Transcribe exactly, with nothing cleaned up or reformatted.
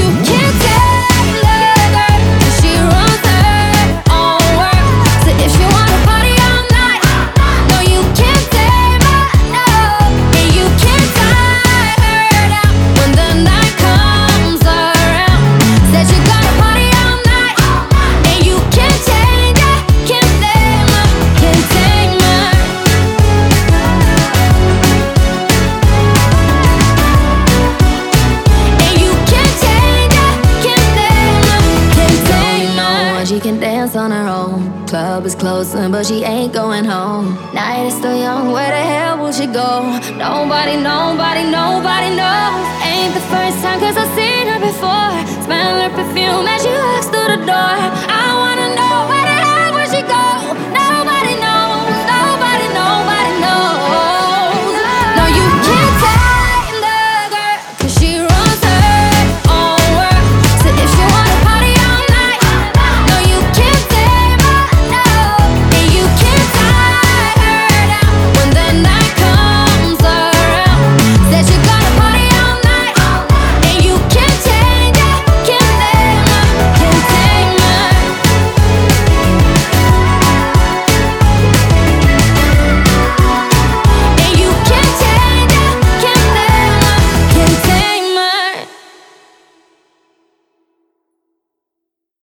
can't take her, she runs her own world. So if you wanna party all night, no, you can't tame her, no. And you can't tie her down when the night comes around. Said you gotta party all night, and you can't change her, can't tame her, can't tame her. And you can't change her, can't tame her, can't tame her. She can dance on her own. Club is closing, but she ain't going home. Night is still young, where the hell will she go? Nobody, nobody, nobody knows. Ain't the first time, cause I've seen her before. Smell her perfume as she walks through the door.